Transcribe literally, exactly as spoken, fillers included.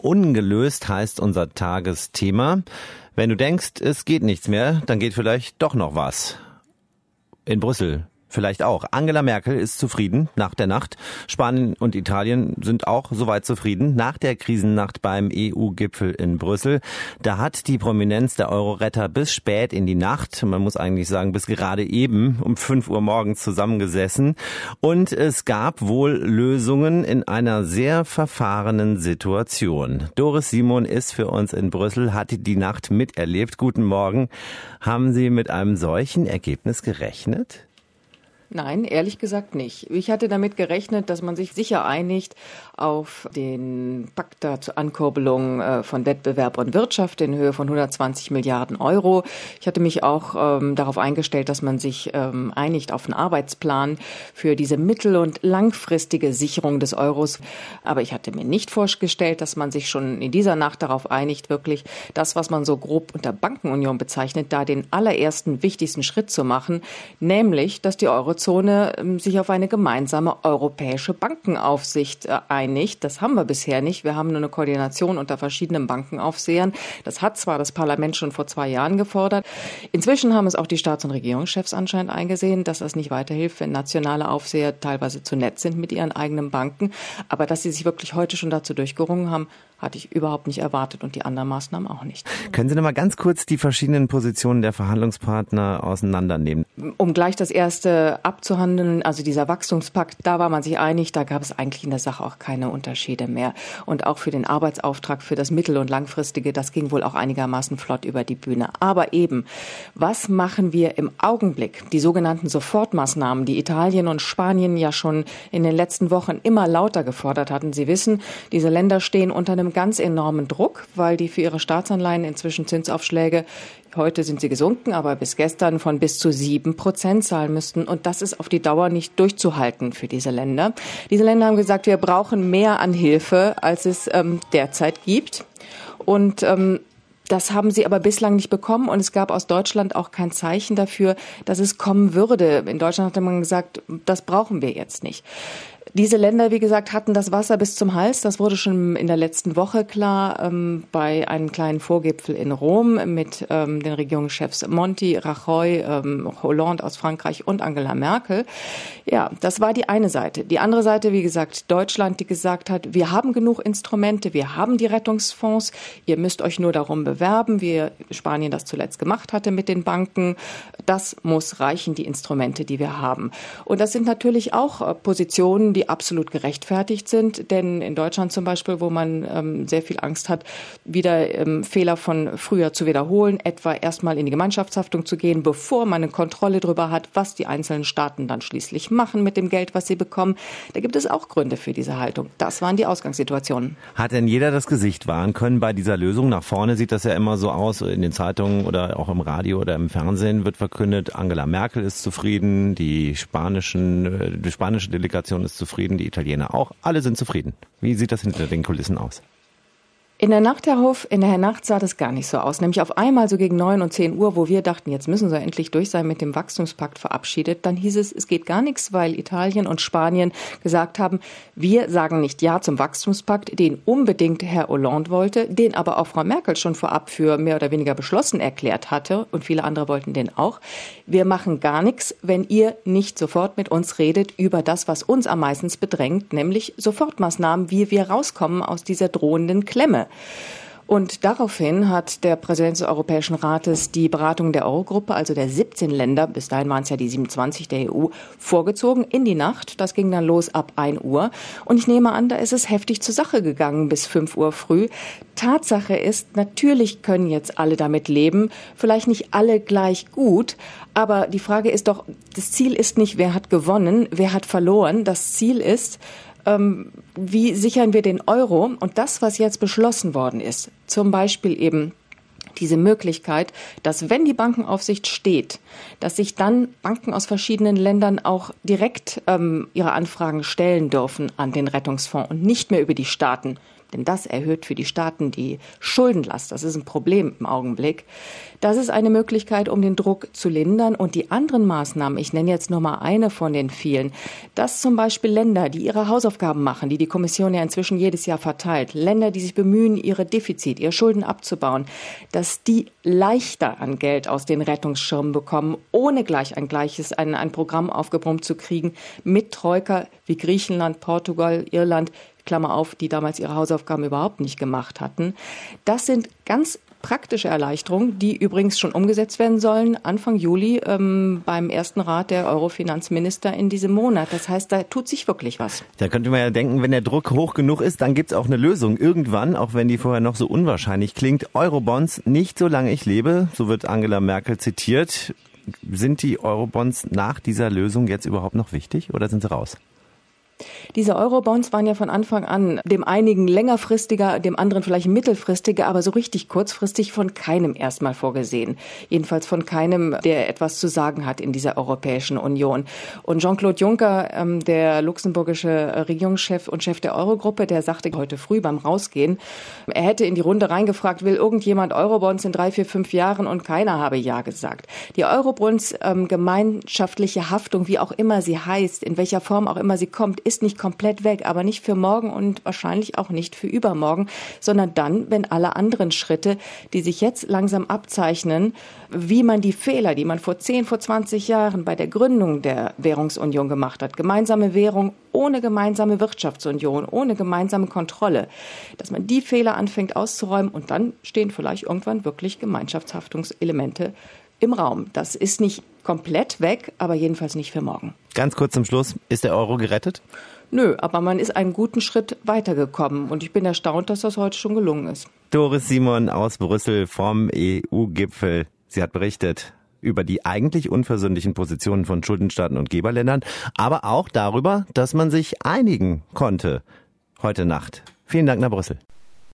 Ungelöst heißt unser Tagesthema. Wenn du denkst, es geht nichts mehr, dann geht vielleicht doch noch was. In Brüssel vielleicht auch. Angela Merkel ist zufrieden nach der Nacht. Spanien und Italien sind auch soweit zufrieden. Nach der Krisennacht beim E U-Gipfel in Brüssel, da hat die Prominenz der Euro-Retter bis spät in die Nacht, man muss eigentlich sagen bis gerade eben um fünf Uhr morgens zusammengesessen. Und es gab wohl Lösungen in einer sehr verfahrenen Situation. Doris Simon ist für uns in Brüssel, hat die Nacht miterlebt. Guten Morgen. Haben Sie mit einem solchen Ergebnis gerechnet? Nein, ehrlich gesagt nicht. Ich hatte damit gerechnet, dass man sich sicher einigt auf den Pakt zur Ankurbelung von Wettbewerb und Wirtschaft in Höhe von hundertzwanzig Milliarden Euro. Ich hatte mich auch ähm, darauf eingestellt, dass man sich ähm, einigt auf einen Arbeitsplan für diese mittel- und langfristige Sicherung des Euros. Aber ich hatte mir nicht vorgestellt, dass man sich schon in dieser Nacht darauf einigt, wirklich das, was man so grob unter Bankenunion bezeichnet, da den allerersten wichtigsten Schritt zu machen, nämlich, dass die Eurozone sich auf eine gemeinsame europäische Bankenaufsicht einigt. Das haben wir bisher nicht. Wir haben nur eine Koordination unter verschiedenen Bankenaufsehern. Das hat zwar das Parlament schon vor zwei Jahren gefordert. Inzwischen haben es auch die Staats- und Regierungschefs anscheinend eingesehen, dass das nicht weiterhilft, wenn nationale Aufseher teilweise zu nett sind mit ihren eigenen Banken. Aber dass sie sich wirklich heute schon dazu durchgerungen haben, hatte ich überhaupt nicht erwartet und die anderen Maßnahmen auch nicht. Können Sie noch mal ganz kurz die verschiedenen Positionen der Verhandlungspartner auseinandernehmen? Um gleich das erste abzuhandeln, also dieser Wachstumspakt, da war man sich einig, da gab es eigentlich in der Sache auch keine Unterschiede mehr. Und auch für den Arbeitsauftrag, für das mittel- und langfristige, das ging wohl auch einigermaßen flott über die Bühne. Aber eben, was machen wir im Augenblick? Die sogenannten Sofortmaßnahmen, die Italien und Spanien ja schon in den letzten Wochen immer lauter gefordert hatten. Sie wissen, diese Länder stehen unter einem ganz enormen Druck, weil die für ihre Staatsanleihen inzwischen Zinsaufschläge, heute sind sie gesunken, aber bis gestern von bis zu sieben Prozent zahlen müssten. Und das ist auf die Dauer nicht durchzuhalten für diese Länder. Diese Länder haben gesagt, wir brauchen mehr an Hilfe, als es ähm, derzeit gibt. Und ähm, das haben sie aber bislang nicht bekommen und es gab aus Deutschland auch kein Zeichen dafür, dass es kommen würde. In Deutschland hatte man gesagt, das brauchen wir jetzt nicht. Diese Länder, wie gesagt, hatten das Wasser bis zum Hals. Das wurde schon in der letzten Woche klar ähm, bei einem kleinen Vorgipfel in Rom mit ähm, den Regierungschefs Monti, Rajoy, ähm, Hollande aus Frankreich und Angela Merkel. Ja, das war die eine Seite. Die andere Seite, wie gesagt, Deutschland, die gesagt hat, wir haben genug Instrumente, wir haben die Rettungsfonds, ihr müsst euch nur darum bewerben, wie Spanien das zuletzt gemacht hatte mit den Banken. Das muss reichen, die Instrumente, die wir haben. Und das sind natürlich auch äh, Positionen, die absolut gerechtfertigt sind. Denn in Deutschland zum Beispiel, wo man ähm, sehr viel Angst hat, wieder ähm, Fehler von früher zu wiederholen, etwa erstmal in die Gemeinschaftshaftung zu gehen, bevor man eine Kontrolle darüber hat, was die einzelnen Staaten dann schließlich machen mit dem Geld, was sie bekommen. Da gibt es auch Gründe für diese Haltung. Das waren die Ausgangssituationen. Hat denn jeder das Gesicht wahren können bei dieser Lösung? Nach vorne sieht das ja immer so aus, in den Zeitungen oder auch im Radio oder im Fernsehen wird verkündet, Angela Merkel ist zufrieden, die spanischen, die spanische Delegation ist zufrieden, die Italiener auch. Alle sind zufrieden. Wie sieht das hinter den Kulissen aus? In der Nacht, Herr Hoff, in der Nacht sah das gar nicht so aus. Nämlich auf einmal so gegen neun und zehn Uhr, wo wir dachten, jetzt müssen sie endlich durch sein mit dem Wachstumspakt verabschiedet. Dann hieß es, es geht gar nichts, weil Italien und Spanien gesagt haben, wir sagen nicht Ja zum Wachstumspakt, den unbedingt Herr Hollande wollte, den aber auch Frau Merkel schon vorab für mehr oder weniger beschlossen erklärt hatte und viele andere wollten den auch. Wir machen gar nichts, wenn ihr nicht sofort mit uns redet über das, was uns am meisten bedrängt, nämlich Sofortmaßnahmen, wie wir rauskommen aus dieser drohenden Klemme. Und daraufhin hat der Präsident des Europäischen Rates die Beratung der Eurogruppe, also der siebzehn Länder, bis dahin waren es ja die siebenundzwanzig der E U, vorgezogen in die Nacht. Das ging dann los ab ein Uhr. Und ich nehme an, da ist es heftig zur Sache gegangen bis fünf Uhr früh. Tatsache ist, natürlich können jetzt alle damit leben, vielleicht nicht alle gleich gut, aber die Frage ist doch, das Ziel ist nicht, wer hat gewonnen, wer hat verloren. Das Ziel ist, Ähm, wie sichern wir den Euro? Und das, was jetzt beschlossen worden ist, zum Beispiel eben diese Möglichkeit, dass wenn die Bankenaufsicht steht, dass sich dann Banken aus verschiedenen Ländern auch direkt ähm, ihre Anfragen stellen dürfen an den Rettungsfonds und nicht mehr über die Staaten. denn das erhöht für die Staaten die Schuldenlast. Das ist ein Problem im Augenblick. Das ist eine Möglichkeit, um den Druck zu lindern. Und die anderen Maßnahmen, ich nenne jetzt nur mal eine von den vielen, dass zum Beispiel Länder, die ihre Hausaufgaben machen, die die Kommission ja inzwischen jedes Jahr verteilt, Länder, die sich bemühen, ihre Defizit, ihre Schulden abzubauen, dass die leichter an Geld aus den Rettungsschirmen bekommen, ohne gleich ein gleiches, ein, ein Programm aufgebrummt zu kriegen, mit Troika wie Griechenland, Portugal, Irland, Klammer auf, die damals ihre Hausaufgaben überhaupt nicht gemacht hatten. Das sind ganz praktische Erleichterungen, die übrigens schon umgesetzt werden sollen, Anfang Juli ähm, beim ersten Rat der Euro-Finanzminister in diesem Monat. Das heißt, da tut sich wirklich was. Da könnte man ja denken, wenn der Druck hoch genug ist, dann gibt's auch eine Lösung irgendwann, auch wenn die vorher noch so unwahrscheinlich klingt. Eurobonds, nicht solange ich lebe, so wird Angela Merkel zitiert. Sind die Eurobonds nach dieser Lösung jetzt überhaupt noch wichtig oder sind sie raus? Diese Eurobonds waren ja von Anfang an dem einigen längerfristiger, dem anderen vielleicht mittelfristiger, aber so richtig kurzfristig von keinem erstmal vorgesehen. Jedenfalls von keinem, der etwas zu sagen hat in dieser Europäischen Union. Und Jean-Claude Juncker, der luxemburgische Regierungschef und Chef der Eurogruppe, der sagte heute früh beim Rausgehen, er hätte in die Runde reingefragt, will irgendjemand Eurobonds in drei, vier, fünf Jahren, und keiner habe Ja gesagt. Die Eurobonds, gemeinschaftliche Haftung, wie auch immer sie heißt, in welcher Form auch immer sie kommt, ist nicht komplett weg, aber nicht für morgen und wahrscheinlich auch nicht für übermorgen, sondern dann, wenn alle anderen Schritte, die sich jetzt langsam abzeichnen, wie man die Fehler, die man vor zehn, vor zwanzig Jahren bei der Gründung der Währungsunion gemacht hat, gemeinsame Währung ohne gemeinsame Wirtschaftsunion, ohne gemeinsame Kontrolle, dass man die Fehler anfängt auszuräumen, und dann stehen vielleicht irgendwann wirklich Gemeinschaftshaftungselemente im Raum. Das ist nicht komplett weg, aber jedenfalls nicht für morgen. Ganz kurz zum Schluss, ist der Euro gerettet? Nö, aber man ist einen guten Schritt weitergekommen und ich bin erstaunt, dass das heute schon gelungen ist. Doris Simon aus Brüssel vom E U-Gipfel. Sie hat berichtet über die eigentlich unversöhnlichen Positionen von Schuldenstaaten und Geberländern, aber auch darüber, dass man sich einigen konnte heute Nacht. Vielen Dank nach Brüssel.